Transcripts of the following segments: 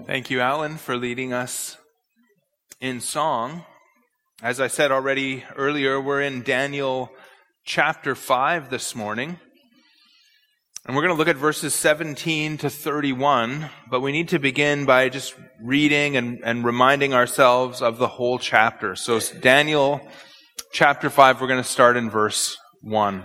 Thank you, Alan, for leading us in song. As I said already earlier, we're in Daniel chapter 5 this morning. And we're going to look at verses 17 to 31, but we need to begin by just reading and reminding ourselves of the whole chapter. So Daniel chapter 5, we're going to start in verse 1.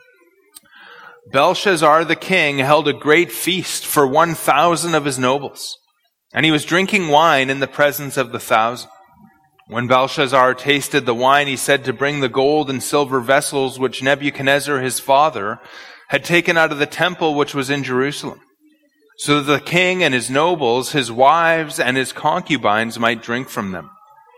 Belshazzar the king held a great feast for 1,000 of his nobles, and he was drinking wine in the presence of the 1,000. When Belshazzar tasted the wine, he said to bring the gold and silver vessels which Nebuchadnezzar his father had taken out of the temple which was in Jerusalem, so that the king and his nobles, his wives, and his concubines might drink from them.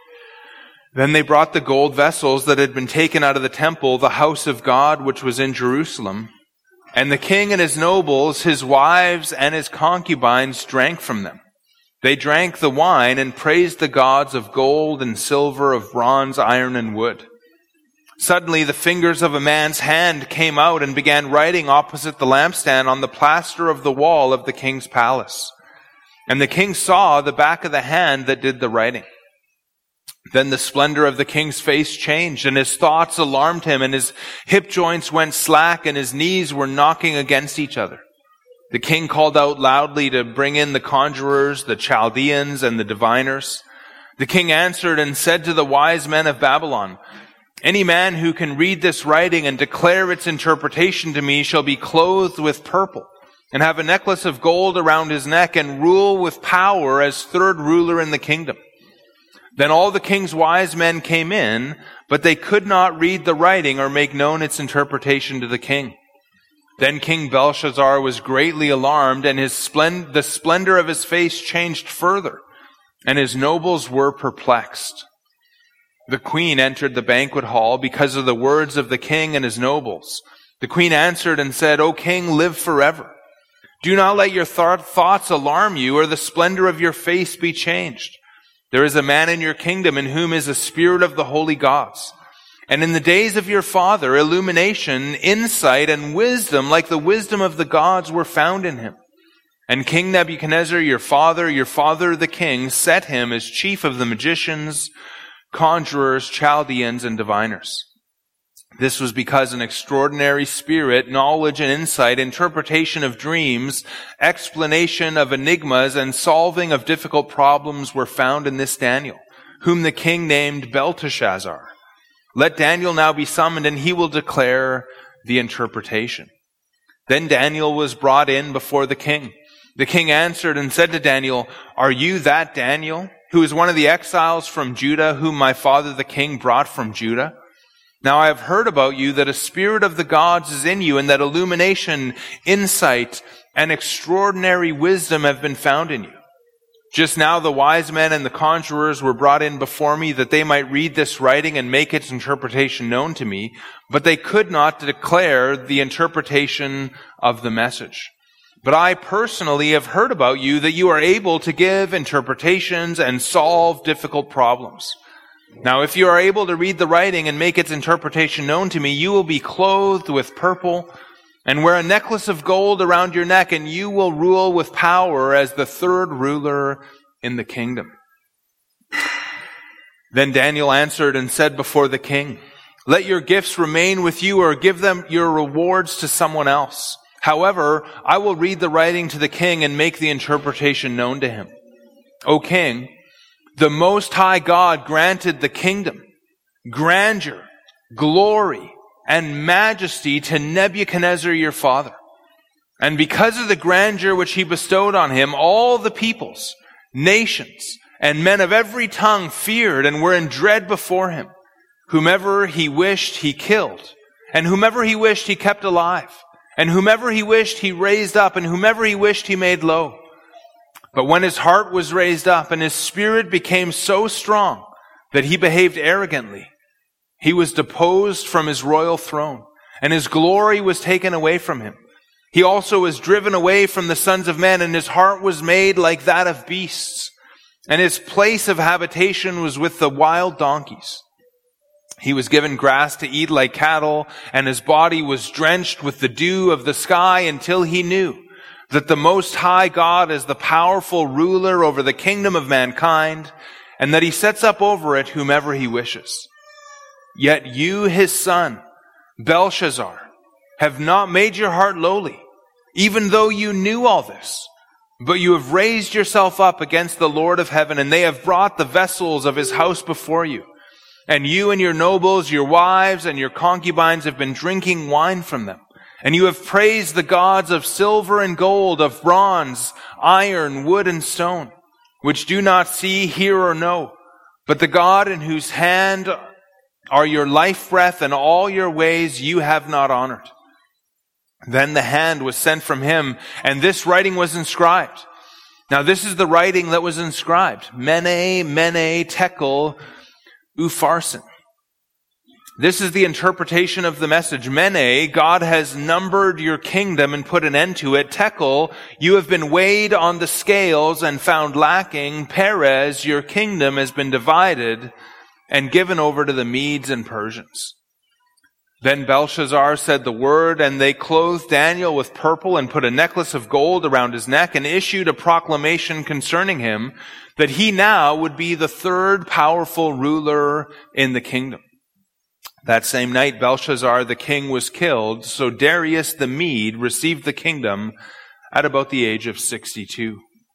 Then they brought the gold vessels that had been taken out of the temple, the house of God which was in Jerusalem, and the king and his nobles, his wives, and his concubines drank from them. They drank the wine and praised the gods of gold and silver, of bronze, iron, and wood. Suddenly the fingers of a man's hand came out and began writing opposite the lampstand on the plaster of the wall of the king's palace. And the king saw the back of the hand that did the writing. Then the splendor of the king's face changed, and his thoughts alarmed him, and his hip joints went slack, and his knees were knocking against each other. The king called out loudly to bring in the conjurers, the Chaldeans, and the diviners. The king answered and said to the wise men of Babylon, "Any man who can read this writing and declare its interpretation to me shall be clothed with purple, and have a necklace of gold around his neck, and rule with power as third ruler in the kingdom." Then all the king's wise men came in, but they could not read the writing or make known its interpretation to the king. Then King Belshazzar was greatly alarmed, and the splendor of his face changed further, and his nobles were perplexed. The queen entered the banquet hall because of the words of the king and his nobles. The queen answered and said, "O king, live forever. Do not let your thoughts alarm you, or the splendor of your face be changed. There is a man in your kingdom in whom is a spirit of the holy gods. And in the days of your father, illumination, insight, and wisdom, like the wisdom of the gods, were found in him. And King Nebuchadnezzar, your father the king, set him as chief of the magicians, conjurers, Chaldeans, and diviners. This was because an extraordinary spirit, knowledge and insight, interpretation of dreams, explanation of enigmas, and solving of difficult problems were found in this Daniel, whom the king named Belteshazzar. Let Daniel now be summoned, and he will declare the interpretation." Then Daniel was brought in before the king. The king answered and said to Daniel, "Are you that Daniel, who is one of the exiles from Judah, whom my father the king brought from Judah? Now I have heard about you that a spirit of the gods is in you, and that illumination, insight, and extraordinary wisdom have been found in you. Just now the wise men and the conjurers were brought in before me that they might read this writing and make its interpretation known to me, but they could not declare the interpretation of the message. But I personally have heard about you that you are able to give interpretations and solve difficult problems. Now if you are able to read the writing and make its interpretation known to me, you will be clothed with purple and wear a necklace of gold around your neck, and you will rule with power as the third ruler in the kingdom." Then Daniel answered and said before the king, "Let your gifts remain with you, or give them your rewards to someone else. However, I will read the writing to the king and make the interpretation known to him. O king, the Most High God granted the kingdom, grandeur, glory, and majesty to Nebuchadnezzar your father. And because of the grandeur which he bestowed on him, all the peoples, nations, and men of every tongue feared and were in dread before him. Whomever he wished he killed, and whomever he wished he kept alive, and whomever he wished he raised up, and whomever he wished he made low. But when his heart was raised up, and his spirit became so strong that he behaved arrogantly, he was deposed from his royal throne, and his glory was taken away from him. He also was driven away from the sons of men, and his heart was made like that of beasts, and his place of habitation was with the wild donkeys. He was given grass to eat like cattle, and his body was drenched with the dew of the sky until he knew that the Most High God is the powerful ruler over the kingdom of mankind, and that he sets up over it whomever he wishes. Yet you, his son, Belshazzar, have not made your heart lowly, even though you knew all this. But you have raised yourself up against the Lord of heaven, and they have brought the vessels of his house before you. And you and your nobles, your wives, and your concubines have been drinking wine from them. And you have praised the gods of silver and gold, of bronze, iron, wood, and stone, which do not see, hear, or know, but the God in whose hand are your life breath, and all your ways you have not honored. Then the hand was sent from him, and this writing was inscribed. Now this is the writing that was inscribed. Mene, Mene, Tekel, Upharsin. This is the interpretation of the message. Mene, God has numbered your kingdom and put an end to it. Tekel, you have been weighed on the scales and found lacking. Perez, your kingdom has been divided and given over to the Medes and Persians. Then Belshazzar said the word, and they clothed Daniel with purple and put a necklace of gold around his neck and issued a proclamation concerning him that he now would be the third powerful ruler in the kingdom. That same night, Belshazzar the king was killed, so Darius the Mede received the kingdom at about the age of 62.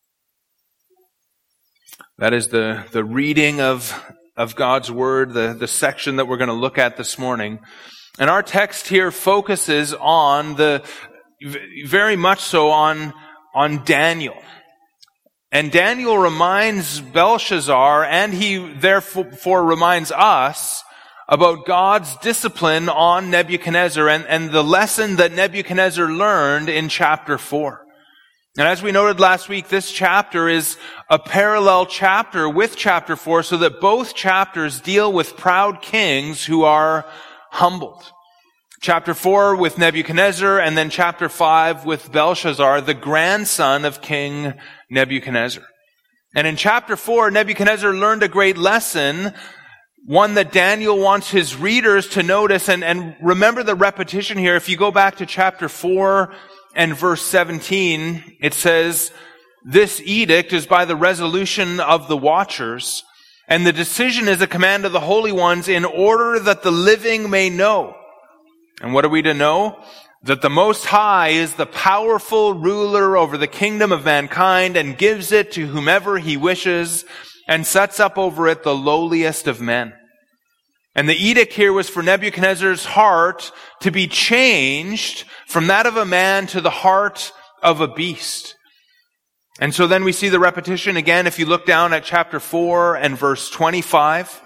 That is the reading of God's word, the section that we're going to look at this morning. And our text here focuses on very much so on Daniel. And Daniel reminds Belshazzar, and he therefore reminds us about God's discipline on Nebuchadnezzar and the lesson that Nebuchadnezzar learned in chapter 4. And as we noted last week, this chapter is a parallel chapter with chapter 4, so that both chapters deal with proud kings who are humbled. Chapter 4 with Nebuchadnezzar, and then chapter 5 with Belshazzar, the grandson of King Nebuchadnezzar. And in chapter 4, Nebuchadnezzar learned a great lesson, one that Daniel wants his readers to notice. And remember the repetition here. If you go back to chapter 4 and verse 17, it says, "This edict is by the resolution of the watchers, and the decision is a command of the holy ones, in order that the living may know." And what are we to know? That the Most High is the powerful ruler over the kingdom of mankind, and gives it to whomever he wishes, and sets up over it the lowliest of men. And the edict here was for Nebuchadnezzar's heart to be changed from that of a man to the heart of a beast. And so then we see the repetition again. If you look down at chapter 4 and verse 25,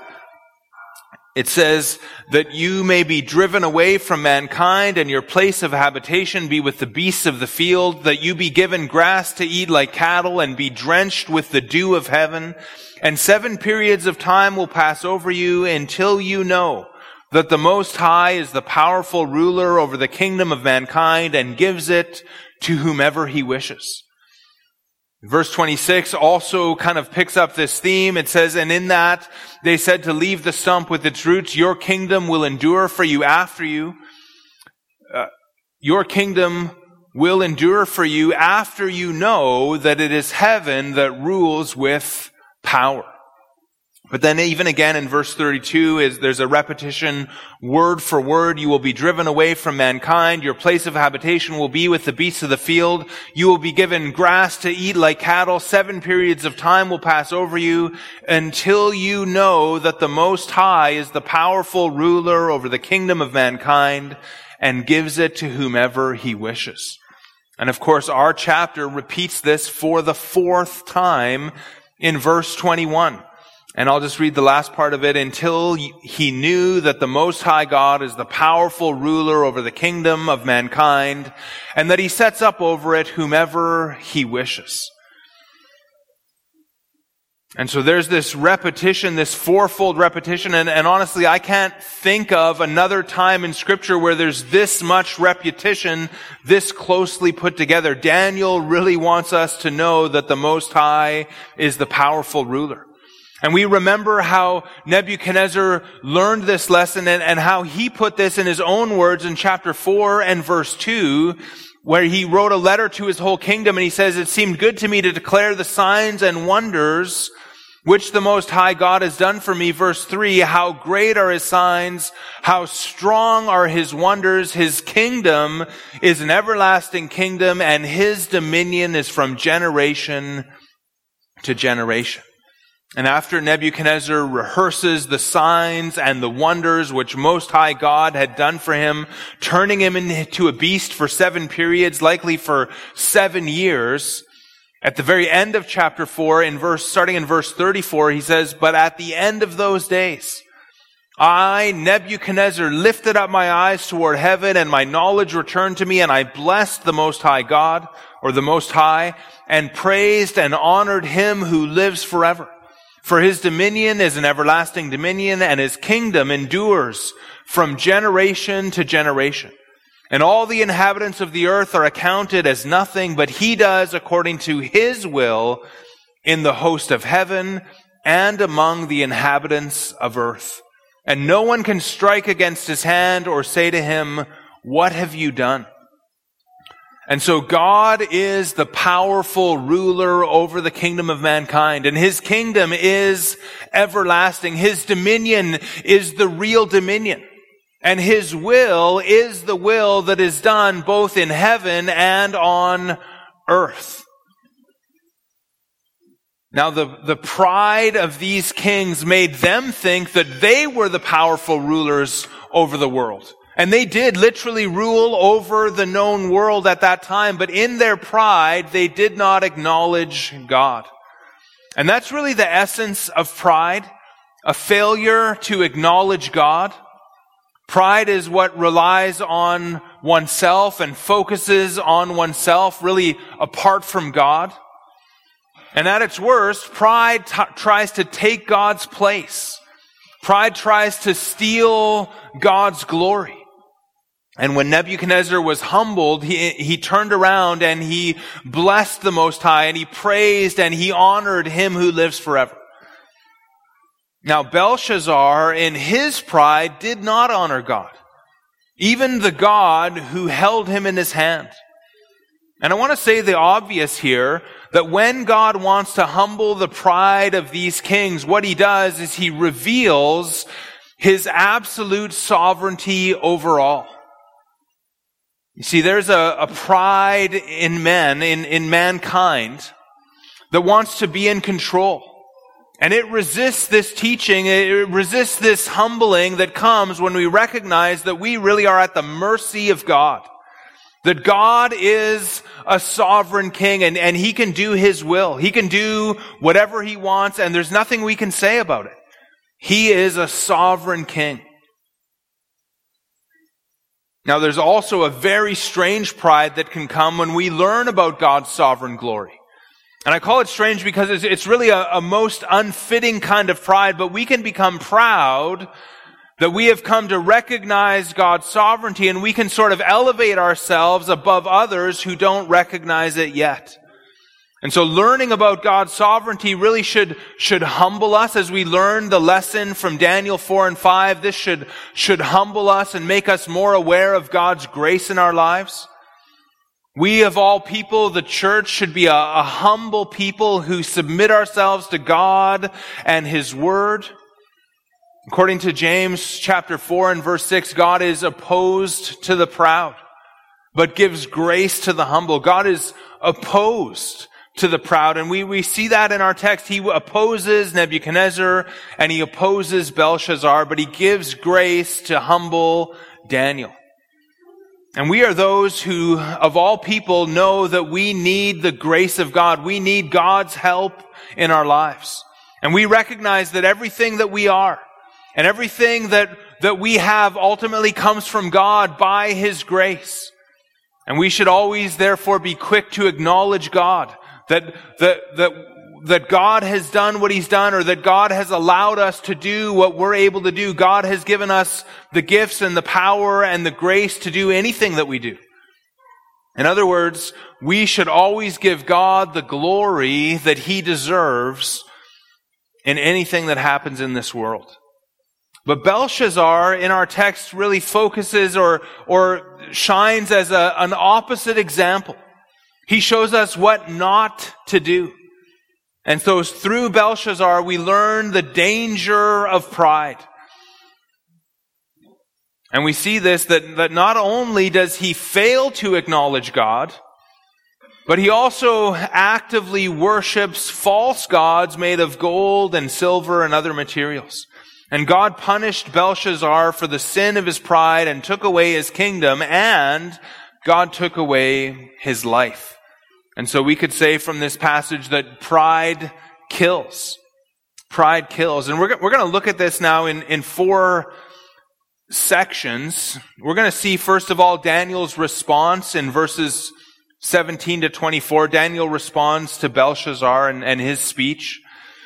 it says that you may be driven away from mankind, and your place of habitation be with the beasts of the field, that you be given grass to eat like cattle, and be drenched with the dew of heaven. And 7 periods of time will pass over you until you know that the Most High is the powerful ruler over the kingdom of mankind, and gives it to whomever he wishes. Verse 26 also kind of picks up this theme. It says, "And in that they said to leave the stump with its roots, your kingdom will endure for you after you. Your kingdom will endure for you after you know that it is heaven that rules with power." But then even again in verse 32 there's a repetition, word for word. "You will be driven away from mankind. Your place of habitation will be with the beasts of the field. You will be given grass to eat like cattle. 7 periods of time will pass over you until you know that the Most High is the powerful ruler over the kingdom of mankind, and gives it to whomever he wishes." And of course, our chapter repeats this for the 4th time in verse 21. And I'll just read the last part of it. "Until he knew that the Most High God is the powerful ruler over the kingdom of mankind, and that he sets up over it whomever he wishes." And so there's this repetition, this fourfold repetition, and honestly, I can't think of another time in Scripture where there's this much repetition, this closely put together. Daniel really wants us to know that the Most High is the powerful ruler. And we remember how Nebuchadnezzar learned this lesson, and how he put this in his own words in chapter 4 and verse 2, where he wrote a letter to his whole kingdom, and he says, "It seemed good to me to declare the signs and wonders which the Most High God has done for me." Verse 3, "How great are his signs, how strong are his wonders. His kingdom is an everlasting kingdom, and his dominion is from generation to generation." And after Nebuchadnezzar rehearses the signs and the wonders which Most High God had done for him, turning him into a beast for 7 periods, likely for 7 years, at the very end of chapter 4, starting in verse 34, he says, "But at the end of those days, I, Nebuchadnezzar, lifted up my eyes toward heaven, and my knowledge returned to me, and I blessed the Most High God," or the Most High, "and praised and honored him who lives forever. For his dominion is an everlasting dominion, and his kingdom endures from generation to generation. And all the inhabitants of the earth are accounted as nothing, but he does according to his will in the host of heaven and among the inhabitants of earth. And no one can strike against his hand or say to him, 'What have you done?'" And so God is the powerful ruler over the kingdom of mankind, and his kingdom is everlasting. His dominion is the real dominion, and his will is the will that is done both in heaven and on earth. Now, the pride of these kings made them think that they were the powerful rulers over the world. And they did literally rule over the known world at that time, but in their pride, they did not acknowledge God. And that's really the essence of pride, a failure to acknowledge God. Pride is what relies on oneself and focuses on oneself, really apart from God. And at its worst, pride tries to take God's place. Pride tries to steal God's glory. And when Nebuchadnezzar was humbled, he turned around and he blessed the Most High, and he praised and he honored him who lives forever. Now, Belshazzar, in his pride, did not honor God, even the God who held him in his hand. And I want to say the obvious here, that when God wants to humble the pride of these kings, what he does is he reveals his absolute sovereignty over all. You see, there's a pride in men, in mankind, that wants to be in control. And it resists this teaching, it resists this humbling that comes when we recognize that we really are at the mercy of God. That God is a sovereign king, and he can do his will. He can do whatever he wants, and there's nothing we can say about it. He is a sovereign king. Now, there's also a very strange pride that can come when we learn about God's sovereign glory. And I call it strange because it's really a most unfitting kind of pride, but we can become proud that we have come to recognize God's sovereignty, and we can sort of elevate ourselves above others who don't recognize it yet. And so learning about God's sovereignty really should humble us as we learn the lesson from Daniel 4 and 5. This should humble us and make us more aware of God's grace in our lives. We of all people, the church, should be a humble people who submit ourselves to God and his word. According to James chapter 4 and verse 6, God is opposed to the proud, but gives grace to the humble. God is opposed to the proud. And we see that in our text. He opposes Nebuchadnezzar and he opposes Belshazzar, but he gives grace to humble Daniel. And we are those who, of all people, know that we need the grace of God. We need God's help in our lives. And we recognize that everything that we are and everything that we have ultimately comes from God by his grace. And we should always, therefore, be quick to acknowledge God. That God has done what he's done, or that God has allowed us to do what we're able to do. God has given us the gifts and the power and the grace to do anything that we do. In other words, we should always give God the glory that he deserves in anything that happens in this world. But Belshazzar in our text really focuses or shines as an opposite example. He shows us what not to do. And so through Belshazzar, we learn the danger of pride. And we see this, that not only does he fail to acknowledge God, but he also actively worships false gods made of gold and silver and other materials. And God punished Belshazzar for the sin of his pride and took away his kingdom, and God took away his life. And so we could say from this passage that pride kills. Pride kills. And we're going to look at this now in four sections. We're going to see, first of all, Daniel's response in verses 17 to 24. Daniel responds to Belshazzar and his speech.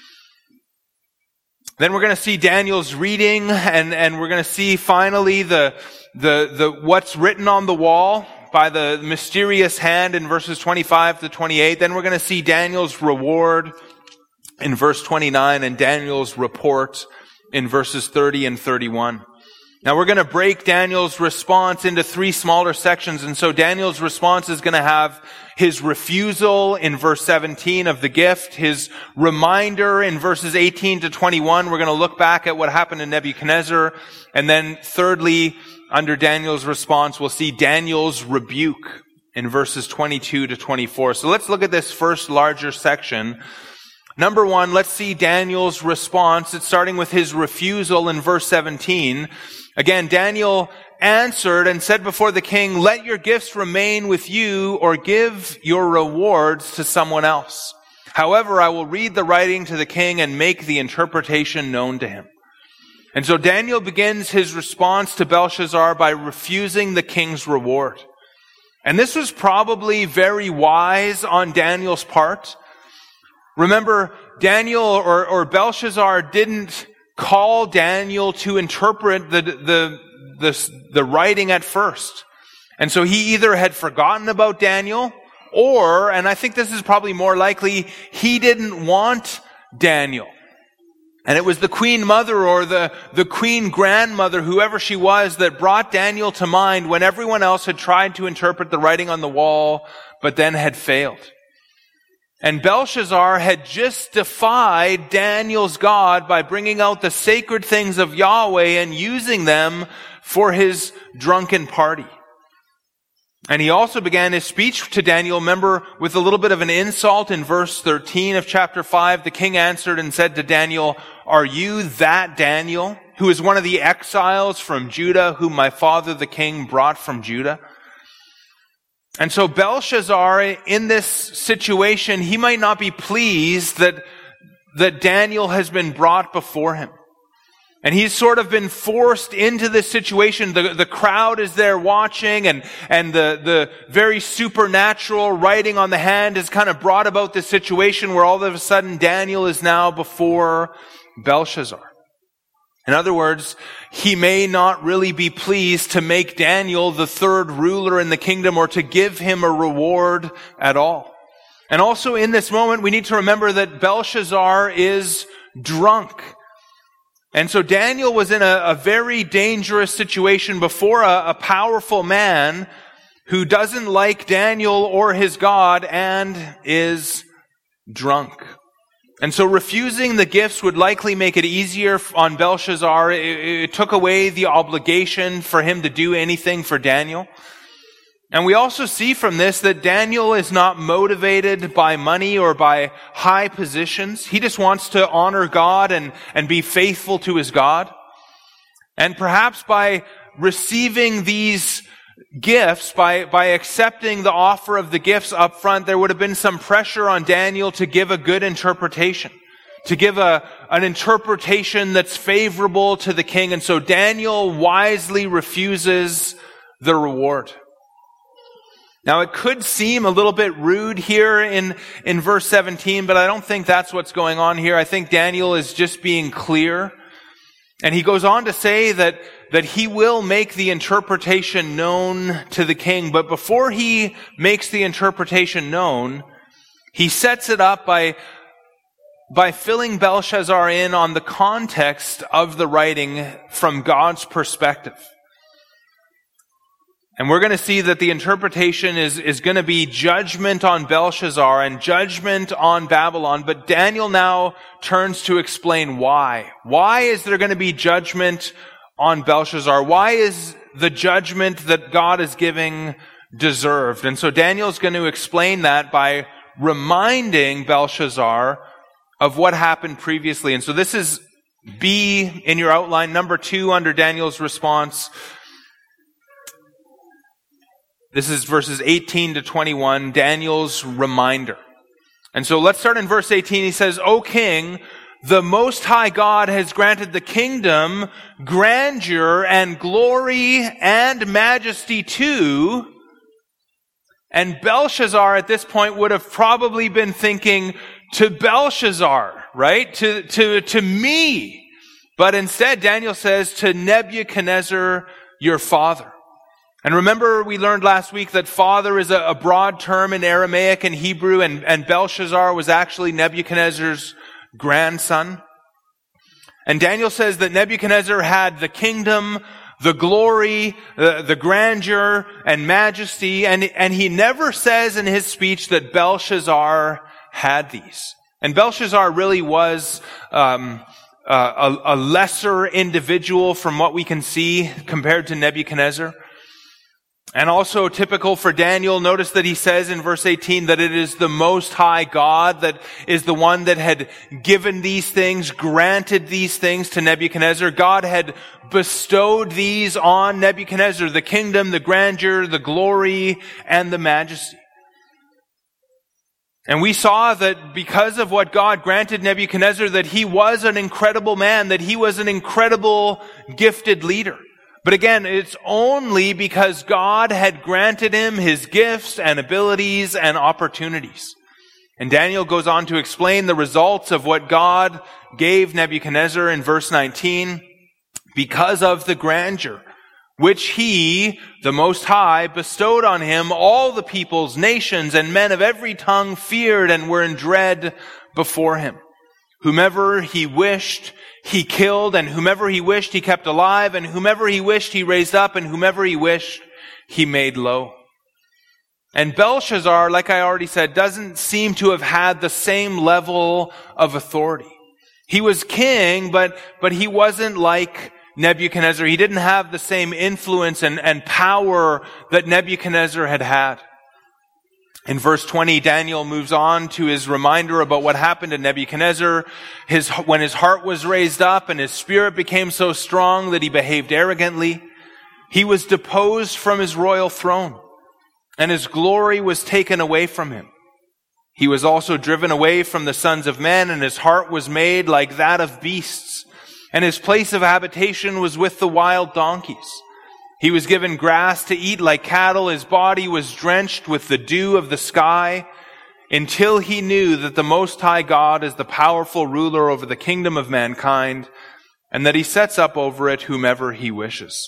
Then we're going to see Daniel's reading, and we're going to see finally the what's written on the wall by the mysterious hand in verses 25 to 28. Then we're going to see Daniel's reward in verse 29 and Daniel's report in verses 30 and 31. Now we're going to break Daniel's response into three smaller sections. And so Daniel's response is going to have his refusal in verse 17 of the gift, his reminder in verses 18 to 21. We're going to look back at what happened to Nebuchadnezzar. And then thirdly, under Daniel's response, we'll see Daniel's rebuke in verses 22 to 24. So let's look at this first larger section. Number one, let's see Daniel's response. It's starting with his refusal in verse 17. Again, Daniel answered and said before the king, "Let your gifts remain with you, or give your rewards to someone else. However, I will read the writing to the king and make the interpretation known to him." And so Daniel begins his response to Belshazzar by refusing the king's reward. And this was probably very wise on Daniel's part. Remember, Daniel or Belshazzar didn't call Daniel to interpret the writing at first. And so he either had forgotten about Daniel, or, and I think this is probably more likely, he didn't want Daniel. And it was the queen mother or the queen grandmother, whoever she was, that brought Daniel to mind when everyone else had tried to interpret the writing on the wall, but then had failed. And Belshazzar had just defied Daniel's God by bringing out the sacred things of Yahweh and using them for his drunken party. And he also began his speech to Daniel, remember, with a little bit of an insult in verse 13 of chapter 5. The king answered and said to Daniel, "Are you that Daniel, who is one of the exiles from Judah, whom my father the king brought from Judah?" And so Belshazzar, in this situation, he might not be pleased that Daniel has been brought before him. And he's sort of been forced into this situation. The crowd is there watching, and the very supernatural writing on the hand has kind of brought about this situation where all of a sudden Daniel is now before Belshazzar. In other words, he may not really be pleased to make Daniel the third ruler in the kingdom or to give him a reward at all. And also in this moment, we need to remember that Belshazzar is drunk. And so Daniel was in a very dangerous situation before a powerful man who doesn't like Daniel or his God and is drunk. And so refusing the gifts would likely make it easier on Belshazzar. It took away the obligation for him to do anything for Daniel. And we also see from this that Daniel is not motivated by money or by high positions. He just wants to honor God and be faithful to his God. And perhaps by receiving these gifts, by accepting the offer of the gifts up front, there would have been some pressure on Daniel to give a good interpretation, to give an interpretation that's favorable to the king. And so Daniel wisely refuses the reward. Now it could seem a little bit rude here in verse 17, but I don't think that's what's going on here. I think Daniel is just being clear. And he goes on to say that he will make the interpretation known to the king. But before he makes the interpretation known, he sets it up by by filling Belshazzar in on the context of the writing from God's perspective. And we're going to see that the interpretation is going to be judgment on Belshazzar and judgment on Babylon. But Daniel now turns to explain why. Why is there going to be judgment on Belshazzar? Why is the judgment that God is giving deserved? And so Daniel's going to explain that by reminding Belshazzar of what happened previously. And so this is B in your outline, number 2 under Daniel's response. This is verses 18 to 21, Daniel's reminder. And so let's start in verse 18. He says, O king, the Most High God has granted the kingdom, grandeur, and glory, and majesty too. And Belshazzar at this point would have probably been thinking, to Belshazzar, right? To me. But instead, Daniel says, to Nebuchadnezzar, your father. And remember, we learned last week that father is a broad term in Aramaic and Hebrew, and Belshazzar was actually Nebuchadnezzar's grandson. And Daniel says that Nebuchadnezzar had the kingdom, the glory, the grandeur, and majesty, and he never says in his speech that Belshazzar had these. And Belshazzar really was a lesser individual from what we can see compared to Nebuchadnezzar. And also typical for Daniel, notice that he says in verse 18 that it is the Most High God that is the one that had given these things, granted these things to Nebuchadnezzar. God had bestowed these on Nebuchadnezzar, the kingdom, the grandeur, the glory, and the majesty. And we saw that because of what God granted Nebuchadnezzar, that he was an incredible man, that he was an incredible gifted leader. But again, it's only because God had granted him his gifts and abilities and opportunities. And Daniel goes on to explain the results of what God gave Nebuchadnezzar in verse 19, because of the grandeur which he, the Most High, bestowed on him, all the peoples, nations, and men of every tongue feared and were in dread before him. Whomever he wished, he killed, and whomever he wished, he kept alive, and whomever he wished, he raised up, and whomever he wished, he made low. And Belshazzar, like I already said, doesn't seem to have had the same level of authority. He was king, but he wasn't like Nebuchadnezzar. He didn't have the same influence and power that Nebuchadnezzar had had. In verse 20, Daniel moves on to his reminder about what happened to Nebuchadnezzar. When his heart was raised up and his spirit became so strong that he behaved arrogantly, he was deposed from his royal throne, and his glory was taken away from him. He was also driven away from the sons of men, and his heart was made like that of beasts, and his place of habitation was with the wild donkeys. He was given grass to eat like cattle. His body was drenched with the dew of the sky, until he knew that the Most High God is the powerful ruler over the kingdom of mankind, and that he sets up over it whomever he wishes.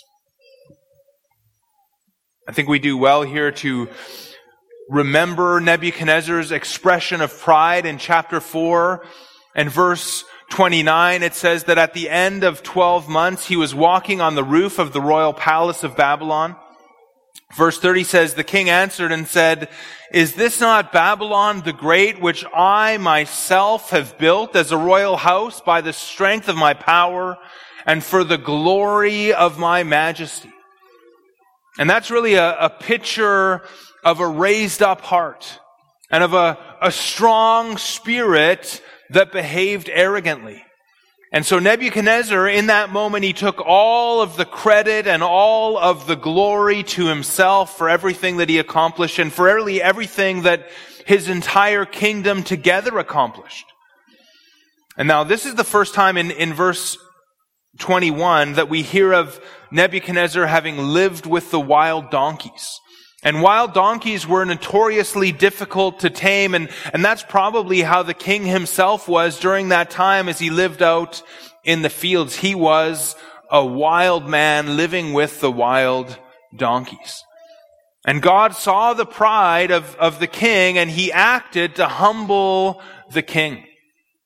I think we do well here to remember Nebuchadnezzar's expression of pride in chapter 4 and verse 29. It says that at the end of 12 months, he was walking on the roof of the royal palace of Babylon. Verse 30 says, the king answered and said, is this not Babylon the Great, which I myself have built as a royal house by the strength of my power and for the glory of my majesty? And that's really a picture of a raised up heart and of a strong spirit that behaved arrogantly. And so Nebuchadnezzar, in that moment, he took all of the credit and all of the glory to himself for everything that he accomplished and for everything that his entire kingdom together accomplished. And now this is the first time in verse 21 that we hear of Nebuchadnezzar having lived with the wild donkeys. And wild donkeys were notoriously difficult to tame, and that's probably how the king himself was during that time as he lived out in the fields. He was a wild man living with the wild donkeys. And God saw the pride of the king, and he acted to humble the king.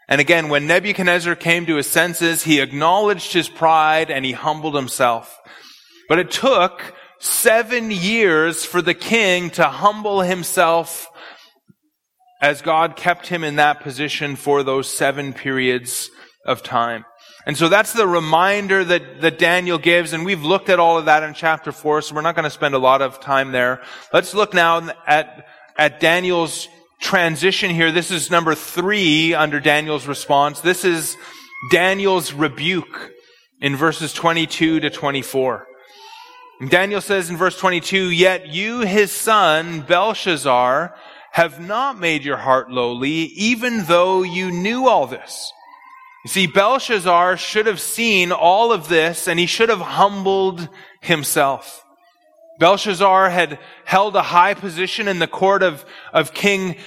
And again, when Nebuchadnezzar came to his senses, he acknowledged his pride and he humbled himself. But it took 7 years for the king to humble himself as God kept him in that position for those 7 periods of time. And so that's the reminder that Daniel gives, and we've looked at all of that in chapter 4, so we're not going to spend a lot of time there. Let's look now at Daniel's transition here. This is number 3 under Daniel's response. This is Daniel's rebuke in verses 22 to 24. And Daniel says in verse 22, "Yet you, his son, Belshazzar, have not made your heart lowly, even though you knew all this." You see, Belshazzar should have seen all of this, and he should have humbled himself. Belshazzar had held a high position in the court of King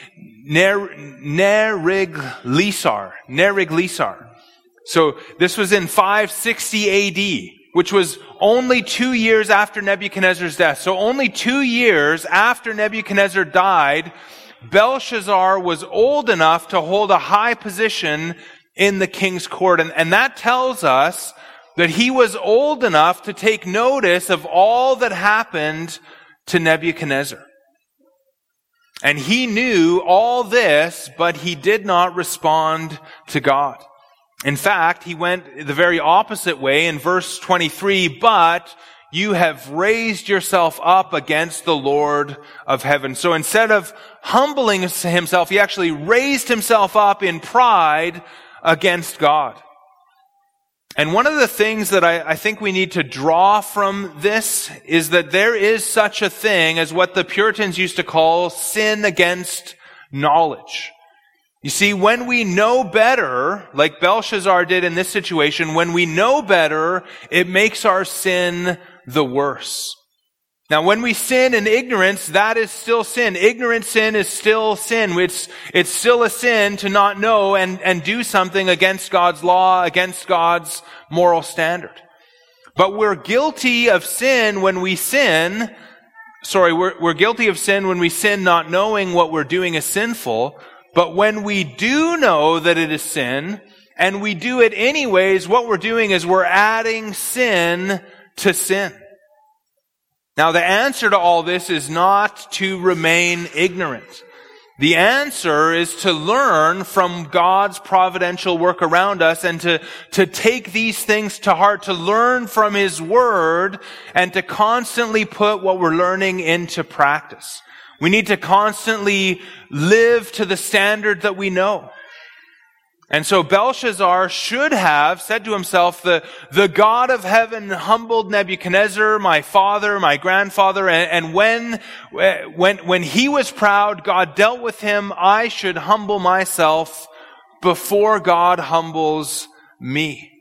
Neriglissar. So this was in 560 AD, which was only 2 years after Nebuchadnezzar's death. So only 2 years after Nebuchadnezzar died, Belshazzar was old enough to hold a high position in the king's court. And that tells us that he was old enough to take notice of all that happened to Nebuchadnezzar. And he knew all this, but he did not respond to God. In fact, he went the very opposite way in verse 23, "But you have raised yourself up against the Lord of heaven." So instead of humbling himself, he actually raised himself up in pride against God. And one of the things that I think we need to draw from this is that there is such a thing as what the Puritans used to call sin against knowledge. You see, when we know better, like Belshazzar did in this situation, when we know better, it makes our sin the worse. Now, when we sin in ignorance, that is still sin. Ignorant sin is still sin. It's still a sin to not know and do something against God's law, against God's moral standard. But we're guilty of sin when we sin. We're guilty of sin when we sin not knowing what we're doing is sinful. But when we do know that it is sin, and we do it anyways, what we're doing is we're adding sin to sin. Now, the answer to all this is not to remain ignorant. The answer is to learn from God's providential work around us and to take these things to heart, to learn from His Word, and to constantly put what we're learning into practice. We need to constantly live to the standard that we know. And so Belshazzar should have said to himself, the God of heaven humbled Nebuchadnezzar, my father, my grandfather, and when he was proud, God dealt with him. I should humble myself before God humbles me.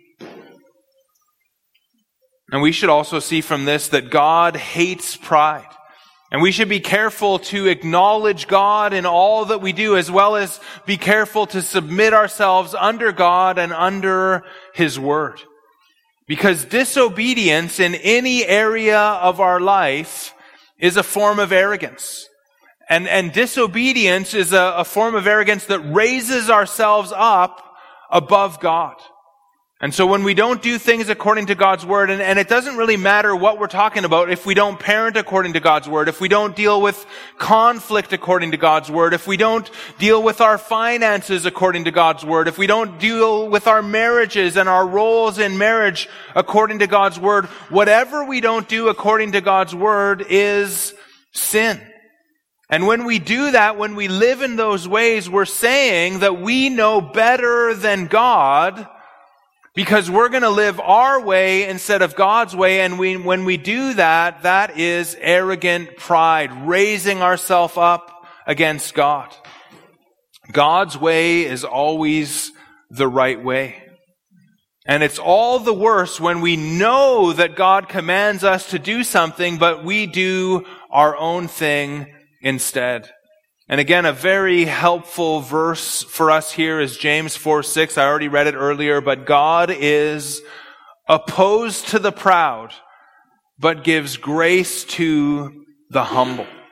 And we should also see from this that God hates pride. And we should be careful to acknowledge God in all that we do, as well as be careful to submit ourselves under God and under His Word. Because disobedience in any area of our life is a form of arrogance. And disobedience is a form of arrogance that raises ourselves up above God. And so when we don't do things according to God's Word, and it doesn't really matter what we're talking about, if we don't parent according to God's Word, if we don't deal with conflict according to God's Word, if we don't deal with our finances according to God's Word, if we don't deal with our marriages and our roles in marriage according to God's Word, whatever we don't do according to God's Word is sin. And when we do that, when we live in those ways, we're saying that we know better than God, because we're going to live our way instead of God's way. And when we do that, that is arrogant pride, raising ourselves up against God. God's way is always the right way. And it's all the worse when we know that God commands us to do something, but we do our own thing instead. And again, a very helpful verse for us here is James 4:6. I already read it earlier, but God is opposed to the proud, but gives grace to the humble.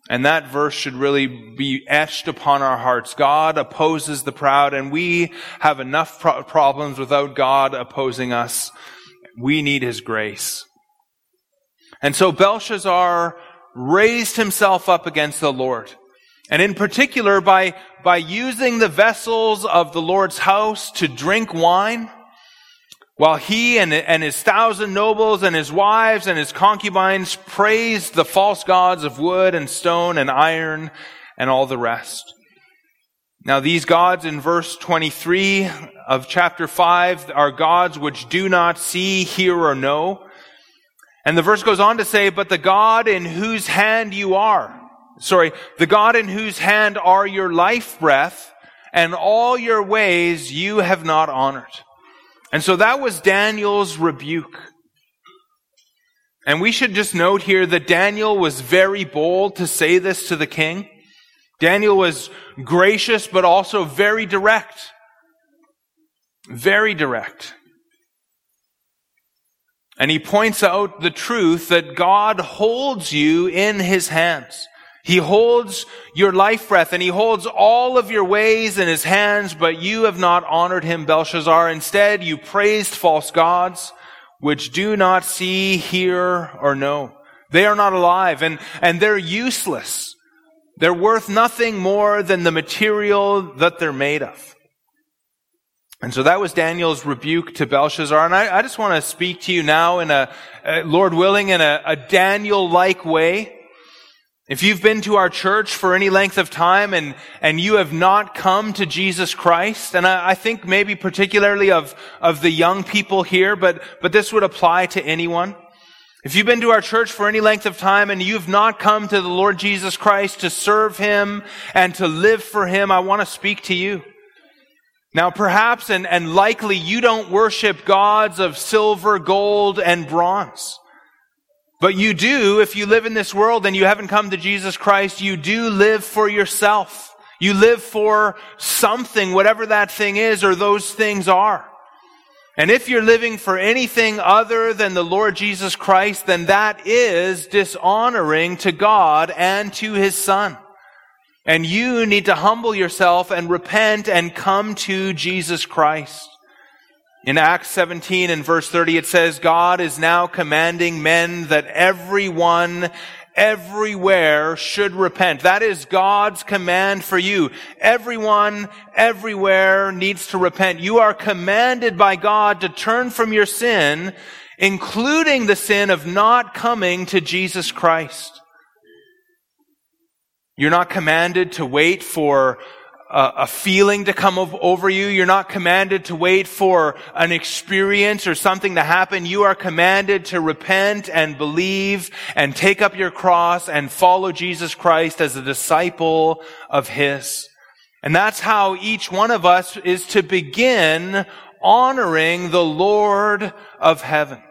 And that verse should really be etched upon our hearts. God opposes the proud, and we have enough problems without God opposing us. We need His grace. And so Belshazzar raised himself up against the Lord. And in particular, by using the vessels of the Lord's house to drink wine, while he and his 1,000 nobles and his wives and his concubines praised the false gods of wood and stone and iron and all the rest. Now these gods in verse 23 of chapter 5 are gods which do not see, hear, or know. And the verse goes on to say, but the God in whose hand the God in whose hand are your life breath, and all your ways you have not honored. And so that was Daniel's rebuke. And we should just note here that Daniel was very bold to say this to the king. Daniel was gracious, but also very direct. Very direct. And he points out the truth that God holds you in His hands. He holds your life breath, and He holds all of your ways in His hands, but you have not honored Him, Belshazzar. Instead, you praised false gods, which do not see, hear, or know. They are not alive, and they're useless. They're worth nothing more than the material that they're made of. And so that was Daniel's rebuke to Belshazzar. And I just want to speak to you now in Lord willing, in a Daniel-like way. If you've been to our church for any length of time and you have not come to Jesus Christ, and I think maybe particularly of the young people here, but this would apply to anyone. If you've been to our church for any length of time and you've not come to the Lord Jesus Christ to serve Him and to live for Him, I want to speak to you. Now perhaps and likely you don't worship gods of silver, gold, and bronze. But you do, if you live in this world and you haven't come to Jesus Christ, you do live for yourself. You live for something, whatever that thing is or those things are. And if you're living for anything other than the Lord Jesus Christ, then that is dishonoring to God and to His Son. And you need to humble yourself and repent and come to Jesus Christ. In Acts 17 and verse 30, it says, God is now commanding men that everyone, everywhere should repent. That is God's command for you. Everyone, everywhere needs to repent. You are commanded by God to turn from your sin, including the sin of not coming to Jesus Christ. You're not commanded to wait for a feeling to come over you. You're not commanded to wait for an experience or something to happen. You are commanded to repent and believe and take up your cross and follow Jesus Christ as a disciple of His. And that's how each one of us is to begin honoring the Lord of heaven.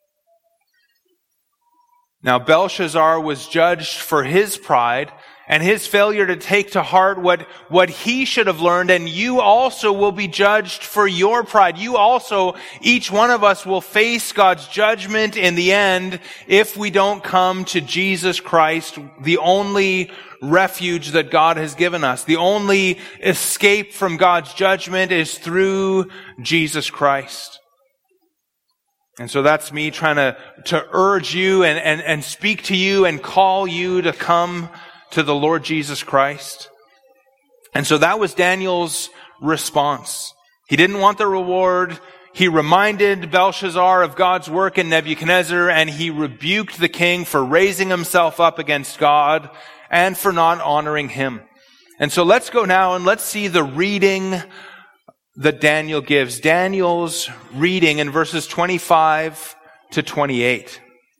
Now, Belshazzar was judged for his pride and his failure to take to heart what he should have learned, and you also will be judged for your pride. You also, each one of us will face God's judgment in the end if we don't come to Jesus Christ, the only refuge that God has given us. The only escape from God's judgment is through Jesus Christ. And so that's me trying to urge you and speak to you and call you to come to the Lord Jesus Christ. And so that was Daniel's response. He didn't want the reward. He reminded Belshazzar of God's work in Nebuchadnezzar, and he rebuked the king for raising himself up against God and for not honoring Him. And so let's go now and let's see the reading that Daniel gives. Daniel's reading in verses 25 to 28.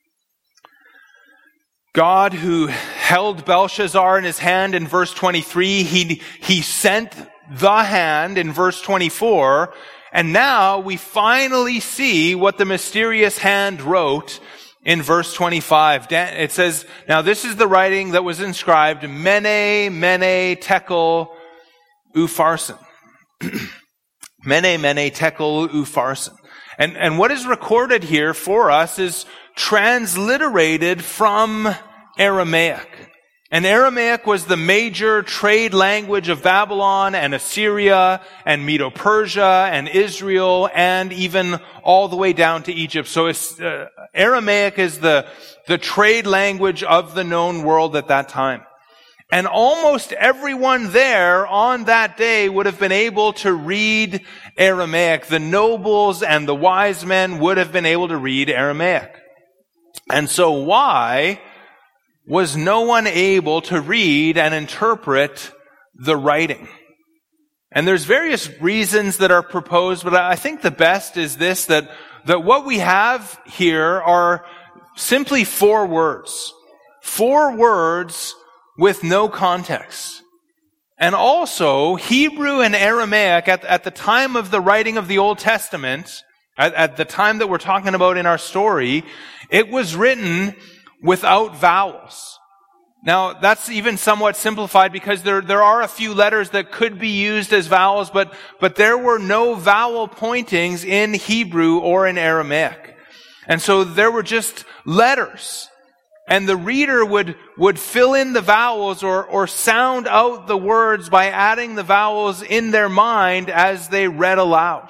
God, who held Belshazzar in His hand in verse 23, he sent the hand in verse 24, and now we finally see what the mysterious hand wrote in verse 25. It says, now this is the writing that was inscribed, Mene, Mene, Tekel, Upharsin. Mene, Mene, Tekel, Upharsin. And what is recorded here for us is transliterated from Aramaic. And Aramaic was the major trade language of Babylon and Assyria and Medo-Persia and Israel and even all the way down to Egypt. So Aramaic is the trade language of the known world at that time. And almost everyone there on that day would have been able to read Aramaic. The nobles and the wise men would have been able to read Aramaic. And so why was no one able to read and interpret the writing? And there's various reasons that are proposed, but I think the best is this, that what we have here are simply 4 words. 4 words with no context. And also, Hebrew and Aramaic, at the time of the writing of the Old Testament, at the time that we're talking about in our story, it was written without vowels. Now, that's even somewhat simplified because there are a few letters that could be used as vowels, but there were no vowel pointings in Hebrew or in Aramaic. And so there were just letters. And the reader would fill in the vowels or sound out the words by adding the vowels in their mind as they read aloud.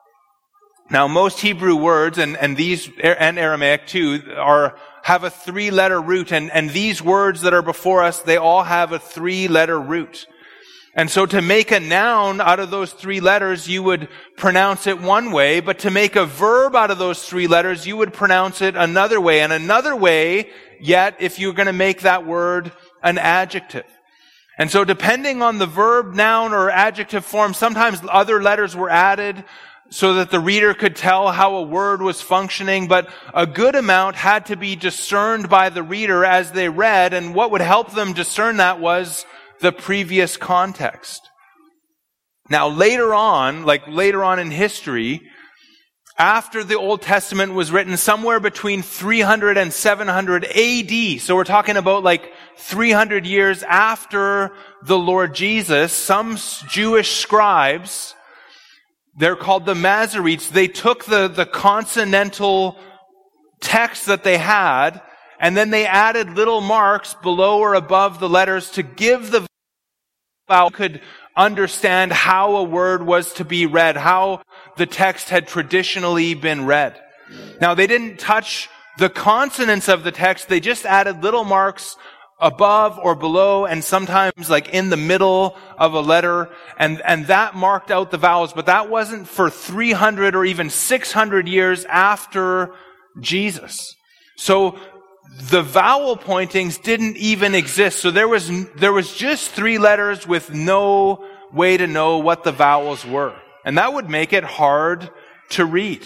Now, most Hebrew words, and Aramaic too, have a 3-letter root, and these words that are before us, they all have a 3-letter root. And so to make a noun out of those 3 letters, you would pronounce it one way, but to make a verb out of those 3 letters, you would pronounce it another way. And another way, yet, if you're going to make that word an adjective. And so depending on the verb, noun, or adjective form, sometimes other letters were added so that the reader could tell how a word was functioning, but a good amount had to be discerned by the reader as they read, and what would help them discern that was the previous context. Now later on in history, after the Old Testament was written, somewhere between 300 and 700 AD, so we're talking about 300 years after the Lord Jesus, some Jewish scribes, they're called the Masoretes, they took the consonantal text that they had, and then they added little marks below or above the letters to give the vowel could understand how a word was to be read, how the text had traditionally been read. Now, they didn't touch the consonants of the text, they just added little marks above or below, and sometimes in the middle of a letter, and that marked out the vowels, but that wasn't for 300 or even 600 years after Jesus. So the vowel pointings didn't even exist. So there was just 3 letters with no way to know what the vowels were. And that would make it hard to read.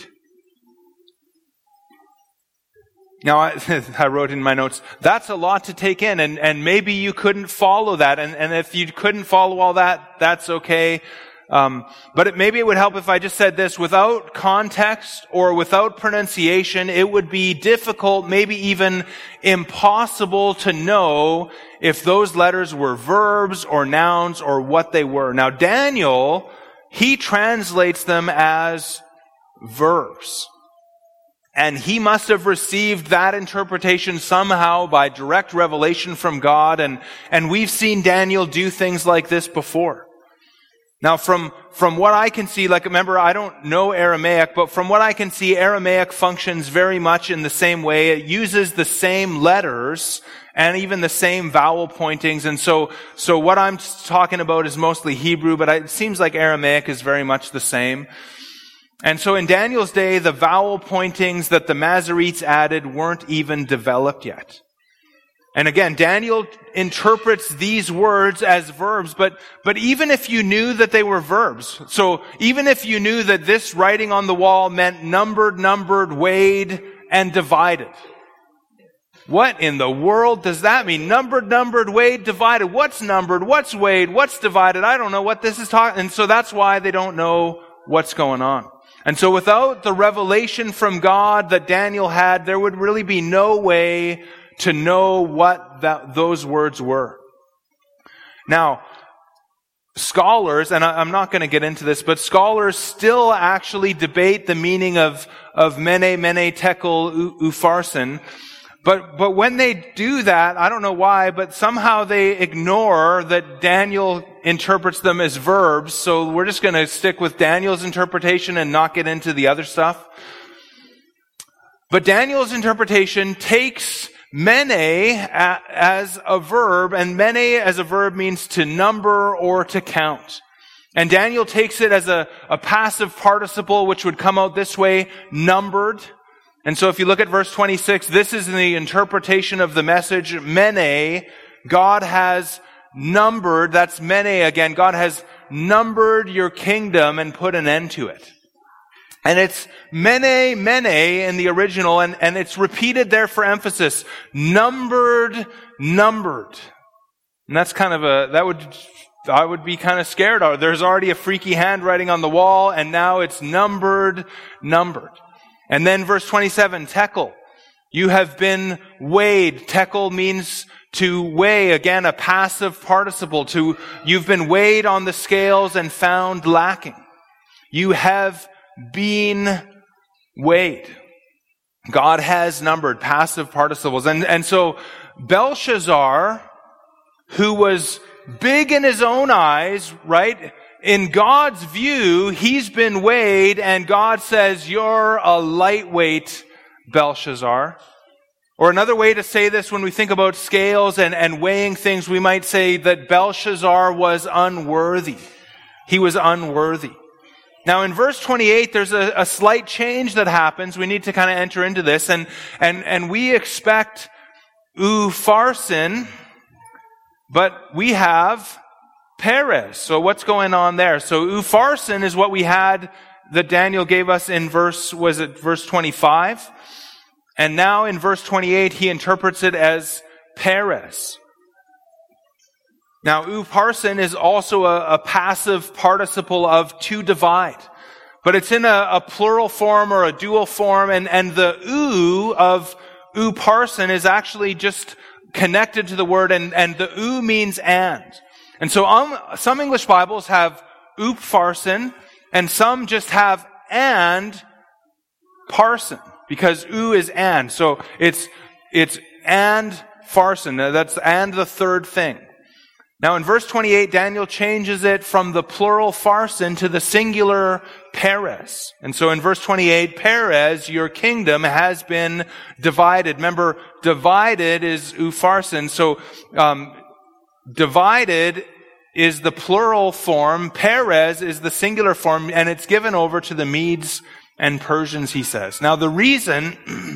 Now, I wrote in my notes, that's a lot to take in, and maybe you couldn't follow that. And if you couldn't follow all that, that's okay. But maybe it would help if I just said this, without context or without pronunciation, it would be difficult, maybe even impossible to know if those letters were verbs or nouns or what they were. Now, Daniel, he translates them as verbs. And he must have received that interpretation somehow by direct revelation from God, and we've seen Daniel do things like this before. Now, from what I can see, remember, I don't know Aramaic, but from what I can see, Aramaic functions very much in the same way. It uses the same letters and even the same vowel pointings. And so what I'm talking about is mostly Hebrew, but it seems like Aramaic is very much the same. And so in Daniel's day, the vowel pointings that the Masoretes added weren't even developed yet. And again, Daniel interprets these words as verbs, but even if you knew that they were verbs, so even if you knew that this writing on the wall meant numbered, weighed, and divided, what in the world does that mean? Numbered, weighed, divided. What's numbered? What's weighed? What's divided? I don't know what this is talking. And so that's why they don't know what's going on. And so without the revelation from God that Daniel had, there would really be no way to know what those words were. Now, scholars, and I'm not going to get into this, but scholars still actually debate the meaning of mene, tekel, upharsin. But when they do that, I don't know why, but somehow they ignore that Daniel interprets them as verbs, so we're just going to stick with Daniel's interpretation and not get into the other stuff. But Daniel's interpretation takes mene as a verb, and mene as a verb means to number or to count. And Daniel takes it as a passive participle, which would come out this way, numbered. And so if you look at verse 26, this is the interpretation of the message, mene, God has numbered, that's mene again, God has numbered your kingdom and put an end to it. And it's mene in the original, and it's repeated there for emphasis. Numbered. And that's kind of I would be kind of scared. There's already a freaky handwriting on the wall, and now it's numbered. And then verse 27, tekel. You have been weighed. Tekel means to weigh, again, a passive participle. You've been weighed on the scales and found lacking. You have been weighed. God has numbered, passive participles. And so Belshazzar, who was big in his own eyes, right? In God's view, he's been weighed, and God says, you're a lightweight, Belshazzar. Or another way to say this, when we think about scales and weighing things, we might say that Belshazzar was unworthy. He was unworthy. Now in verse 28, there's a slight change that happens. We need to kind of enter into this, and we expect Upharsin, but we have Peres. So what's going on there? So Upharsin is what we had that Daniel gave us in verse 25? And now in verse 28, he interprets it as Peres. Now Upharsin is also a passive participle of to divide. But it's in a plural form or a dual form, and the u of Upharsin is actually just connected to the word, and the u means and. And so some English Bibles have Upharsin, and some just have and parson, because u is and. So it's and farson. That's and the third thing. Now in verse 28, Daniel changes it from the plural farson to the singular Peres. And so in verse 28, Peres, your kingdom has been divided. Remember, divided is Upharsin. So divided is the plural form. Peres is the singular form, and it's given over to the Medes and Persians, he says. Now the reason,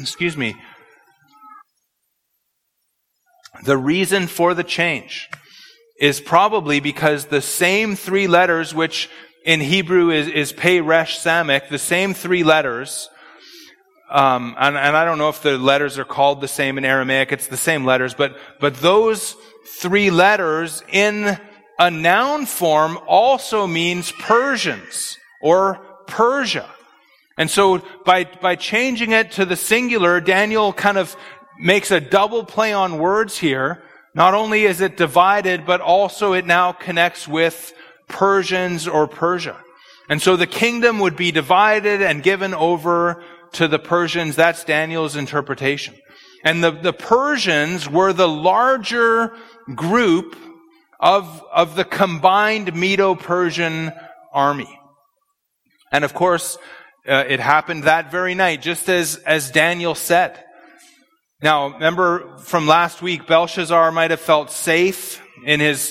the reason for the change is probably because the same three letters, which in Hebrew is Pei Resh Samek, the same three letters, and I don't know if the letters are called the same in Aramaic, it's the same letters, but those three letters in a noun form also means Persians or Persia. And so by changing it to the singular, Daniel kind of makes a double play on words here. Not only is it divided, but also it now connects with Persians or Persia. And so the kingdom would be divided and given over to the Persians. That's Daniel's interpretation. And the Persians were the larger group of the combined Medo-Persian army. And of course, it happened that very night, just as Daniel said. Now, remember from last week, Belshazzar might have felt safe in his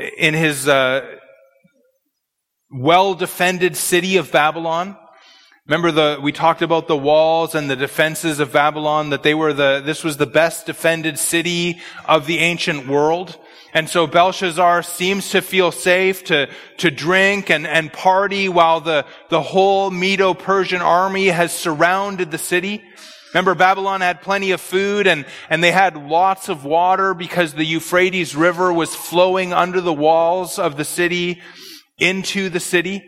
well-defended city of Babylon. Remember we talked about the walls and the defenses of Babylon, that this was the best defended city of the ancient world. And so Belshazzar seems to feel safe to drink and party while the whole Medo-Persian army has surrounded the city. Remember, Babylon had plenty of food and they had lots of water because the Euphrates River was flowing under the walls of the city into the city.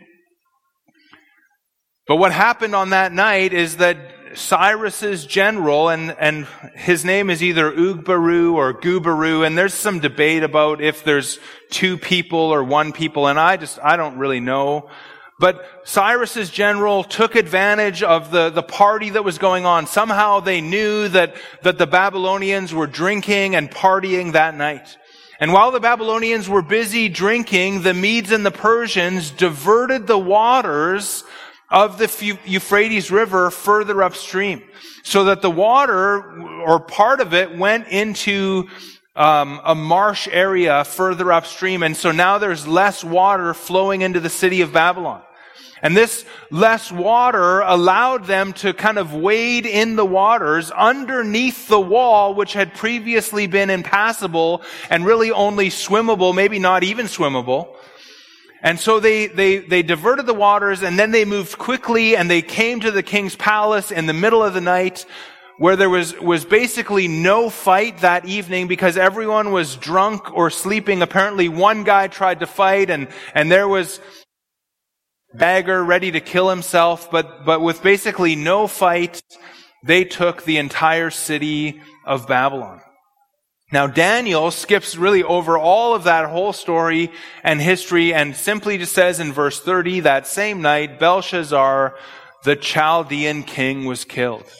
But what happened on that night is that Cyrus's general, and his name is either Ugbaru or Gubaru, and there's some debate about if there's two people or one people, and I don't really know. But Cyrus's general took advantage of the party that was going on. Somehow they knew that the Babylonians were drinking and partying that night. And while the Babylonians were busy drinking, the Medes and the Persians diverted the waters of the Euphrates River further upstream, so that the water, or part of it, went into a marsh area further upstream. And so now there's less water flowing into the city of Babylon. And this less water allowed them to kind of wade in the waters underneath the wall, which had previously been impassable and really only swimmable, maybe not even swimmable. And so they diverted the waters, and then they moved quickly, and they came to the king's palace in the middle of the night, where there was basically no fight that evening because everyone was drunk or sleeping. Apparently one guy tried to fight, and there was beggar ready to kill himself, but with basically no fight, they took the entire city of Babylon. Now Daniel skips really over all of that whole story and history and simply just says in verse 30, that same night Belshazzar, the Chaldean king, was killed.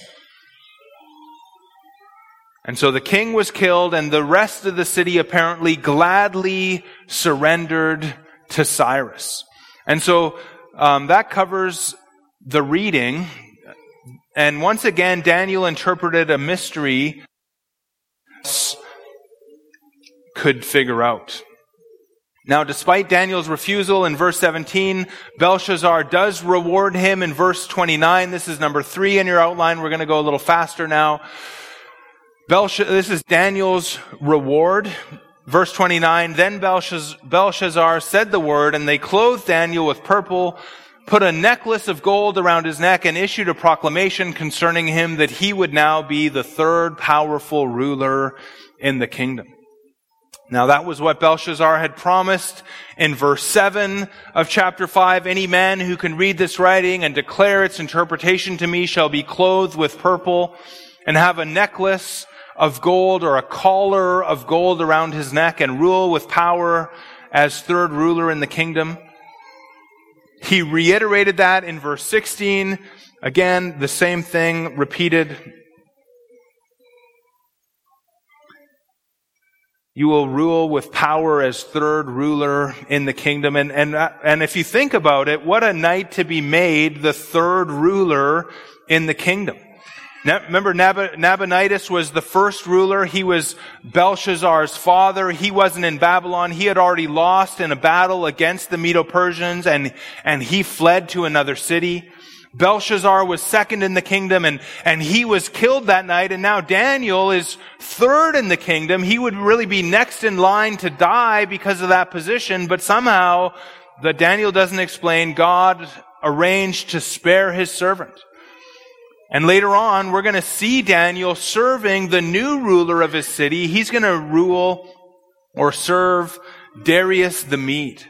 And so the king was killed, and the rest of the city apparently gladly surrendered to Cyrus. And so that covers the reading. And once again, Daniel interpreted a mystery could figure out. Now, despite Daniel's refusal in verse 17, Belshazzar does reward him in verse 29. This is number 3 in your outline. We're going to go a little faster now. This is Daniel's reward. Verse 29, then Belshazzar said the word, and they clothed Daniel with purple, put a necklace of gold around his neck, and issued a proclamation concerning him that he would now be the third powerful ruler in the kingdom. Now that was what Belshazzar had promised in verse 7 of chapter 5. Any man who can read this writing and declare its interpretation to me shall be clothed with purple and have a necklace of gold or a collar of gold around his neck and rule with power as third ruler in the kingdom. He reiterated that in verse 16. Again, the same thing repeated. You will rule with power as third ruler in the kingdom. And if you think about it, what a night to be made the third ruler in the kingdom. Remember, Nabonidus was the first ruler. He was Belshazzar's father. He wasn't in Babylon. He had already lost in a battle against the Medo-Persians, and he fled to another city. Belshazzar was second in the kingdom, and he was killed that night, and now Daniel is third in the kingdom. He would really be next in line to die because of that position, but somehow, that Daniel doesn't explain, God arranged to spare his servant. And later on, we're going to see Daniel serving the new ruler of his city. He's going to rule or serve Darius the Mede.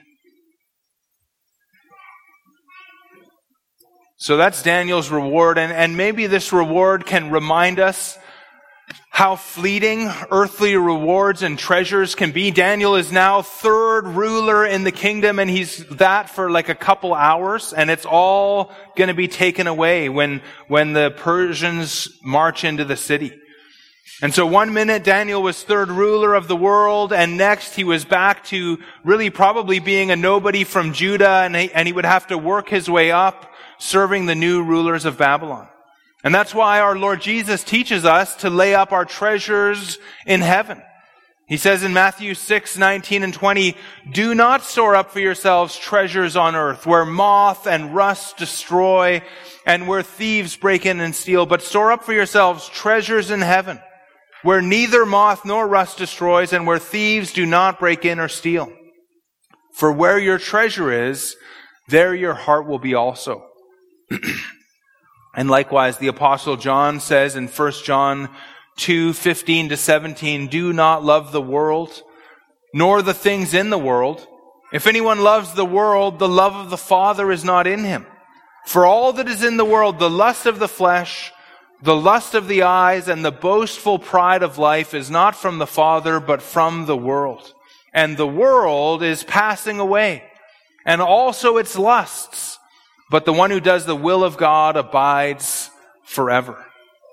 So that's Daniel's reward. And maybe this reward can remind us how fleeting earthly rewards and treasures can be. Daniel is now third ruler in the kingdom, and he's that for like a couple hours, and it's all going to be taken away when the Persians march into the city. And so one minute Daniel was third ruler of the world, and next he was back to really probably being a nobody from Judah, and he would have to work his way up, serving the new rulers of Babylon. And that's why our Lord Jesus teaches us to lay up our treasures in heaven. He says in Matthew 6:19 and 20, do not store up for yourselves treasures on earth, where moth and rust destroy, and where thieves break in and steal, but store up for yourselves treasures in heaven, where neither moth nor rust destroys, and where thieves do not break in or steal. For where your treasure is, there your heart will be also. And likewise, the Apostle John says in 1 John 2:15-17, do not love the world, nor the things in the world. If anyone loves the world, the love of the Father is not in him. For all that is in the world, the lust of the flesh, the lust of the eyes, and the boastful pride of life is not from the Father, but from the world. And the world is passing away, and also its lusts. but the one who does the will of God abides forever.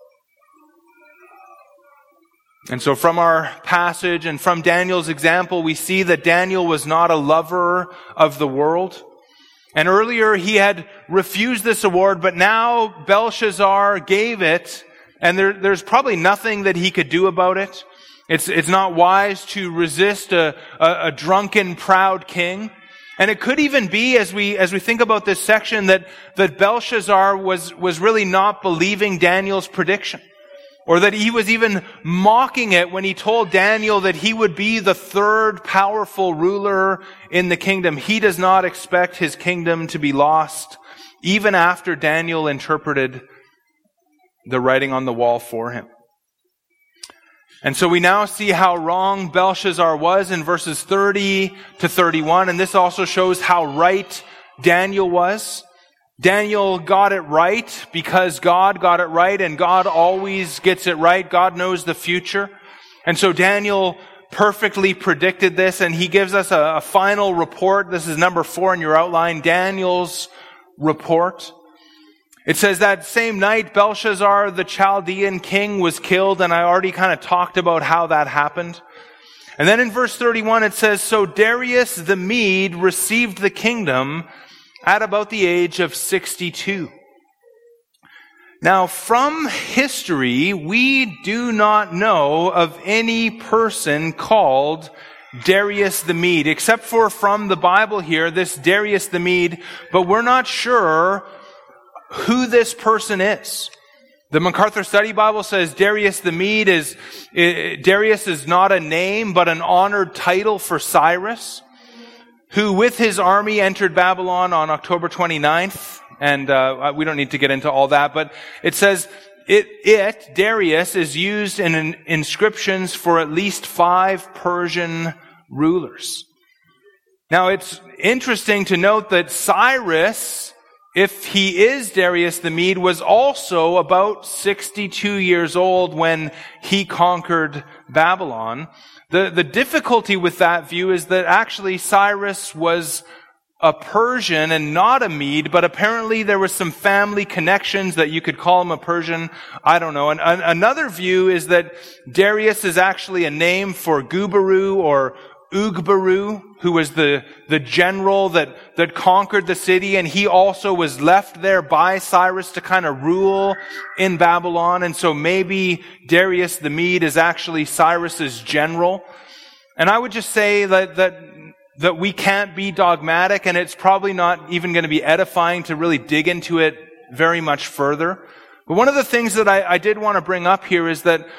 And so from our passage and from Daniel's example, we see that Daniel was not a lover of the world. And earlier he had refused this award, but now Belshazzar gave it, and there's probably nothing that he could do about it. It's not wise to resist a drunken, proud king. And it could even be, as we think about this section, that Belshazzar was really not believing Daniel's prediction. Or that he was even mocking it when he told Daniel that he would be the third powerful ruler in the kingdom. He does not expect his kingdom to be lost, even after Daniel interpreted the writing on the wall for him. And so we now see how wrong Belshazzar was in verses 30 to 31, and this also shows how right Daniel was. Daniel got it right because God got it right, and God always gets it right. God knows the future. And so Daniel perfectly predicted this, and he gives us a final report. This is number 4 in your outline, Daniel's report. It says that same night, Belshazzar, the Chaldean king, was killed, and I already kind of talked about how that happened. And then in verse 31, it says, "So Darius the Mede received the kingdom at about the age of 62. Now, from history, we do not know of any person called Darius the Mede, except for from the Bible here, this Darius the Mede, but we're not sure who this person is. The MacArthur Study Bible says Darius the Mede Darius is not a name, but an honored title for Cyrus, who with his army entered Babylon on October 29th. And we don't need to get into all that, but it says Darius, is used in inscriptions for at least 5 Persian rulers. Now it's interesting to note that Cyrus, if he is Darius the Mede, was also about 62 years old when he conquered Babylon. The difficulty with that view is that actually Cyrus was a Persian and not a Mede, but apparently there was some family connections that you could call him a Persian. I don't know. And another view is that Darius is actually a name for Gubaru or Ugbaru, who was the general that conquered the city, and he also was left there by Cyrus to kind of rule in Babylon. And so maybe Darius the Mede is actually Cyrus's general. And I would just say that we can't be dogmatic, and it's probably not even going to be edifying to really dig into it very much further. But one of the things that I did want to bring up here is that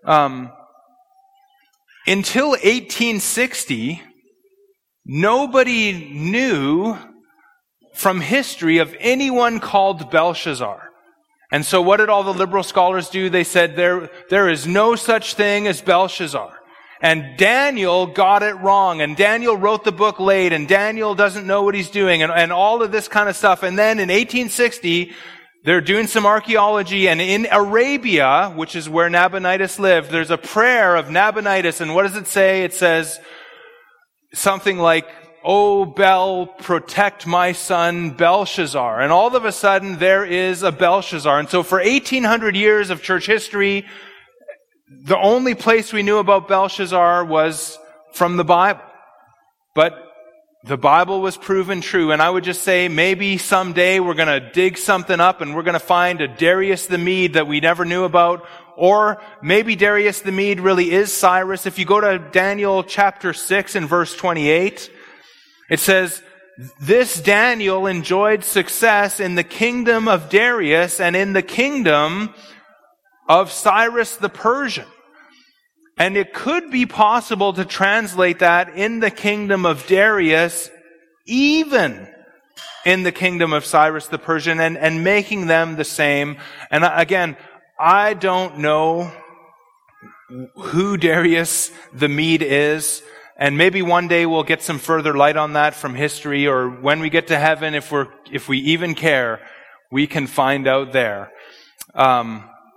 until 1860, nobody knew from history of anyone called Belshazzar. And so what did all the liberal scholars do? They said there is no such thing as Belshazzar. And Daniel got it wrong, and Daniel wrote the book late, and Daniel doesn't know what he's doing, and all of this kind of stuff. And then in 1860, they're doing some archaeology, and in Arabia, which is where Nabonidus lived, there's a prayer of Nabonidus, and what does it say? It says something like, "O Bel, protect my son Belshazzar." And all of a sudden, there is a Belshazzar. And so for 1800 years of church history, the only place we knew about Belshazzar was from the Bible. But the Bible was proven true, and I would just say maybe someday we're going to dig something up and we're going to find a Darius the Mede that we never knew about, or maybe Darius the Mede really is Cyrus. If you go to Daniel chapter 6 and verse 28, it says, "This Daniel enjoyed success in the kingdom of Darius and in the kingdom of Cyrus the Persian." And it could be possible to translate that in the kingdom of Darius, even in the kingdom of Cyrus the Persian, and making them the same. And again, I don't know who Darius the Mede is, and maybe one day we'll get some further light on that from history, or when we get to heaven, if we even care, we can find out there.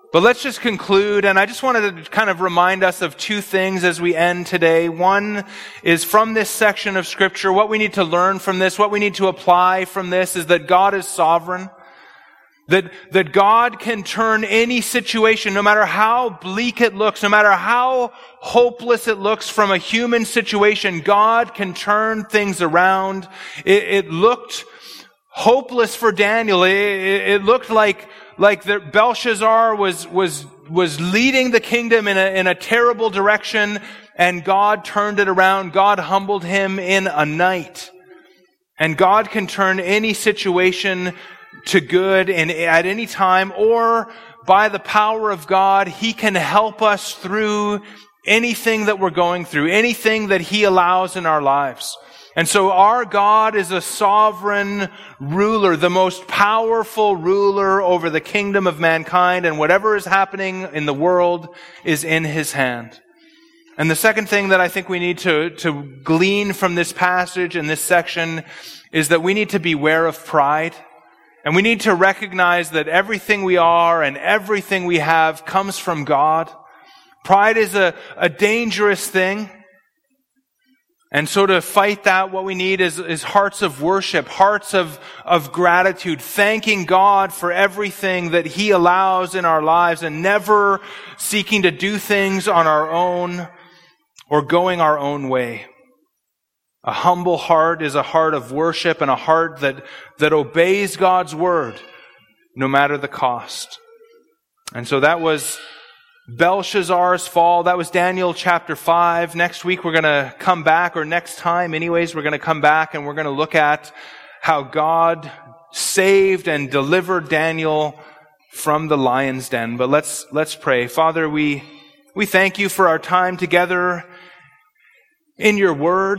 But let's just conclude, and I just wanted to kind of remind us of two things as we end today. One is from this section of Scripture, what we need to learn from this, what we need to apply from this is that God is sovereign. That God can turn any situation, no matter how bleak it looks, no matter how hopeless it looks from a human situation, God can turn things around. It looked hopeless for Daniel. It looked like Belshazzar was leading the kingdom in a terrible direction, and God turned it around. God humbled him in a night. And God can turn any situation to good and at any time, or by the power of God, He can help us through anything that we're going through, anything that He allows in our lives. And so our God is a sovereign ruler, the most powerful ruler over the kingdom of mankind, and whatever is happening in the world is in His hand. And the second thing that I think we need to glean from this passage and this section is that we need to beware of pride. And we need to recognize that everything we are and everything we have comes from God. Pride is a dangerous thing. And so to fight that, what we need is hearts of worship, hearts of gratitude, thanking God for everything that He allows in our lives and never seeking to do things on our own or going our own way. A humble heart is a heart of worship and a heart that obeys God's word, no matter the cost. And so that was Belshazzar's fall. That was Daniel chapter 5. Next week we're going to come back, or next time anyways, we're going to come back and we're going to look at how God saved and delivered Daniel from the lion's den. But let's pray. Father, we thank You for our time together in Your word.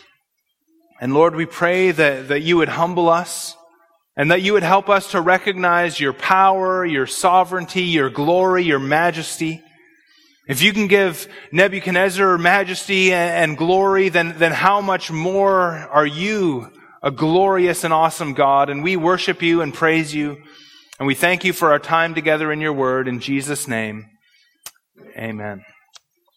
And Lord, we pray that You would humble us and that You would help us to recognize Your power, Your sovereignty, Your glory, Your majesty. If You can give Nebuchadnezzar majesty and glory, then how much more are You a glorious and awesome God? And we worship You and praise You. And we thank You for our time together in Your word. In Jesus' name, amen.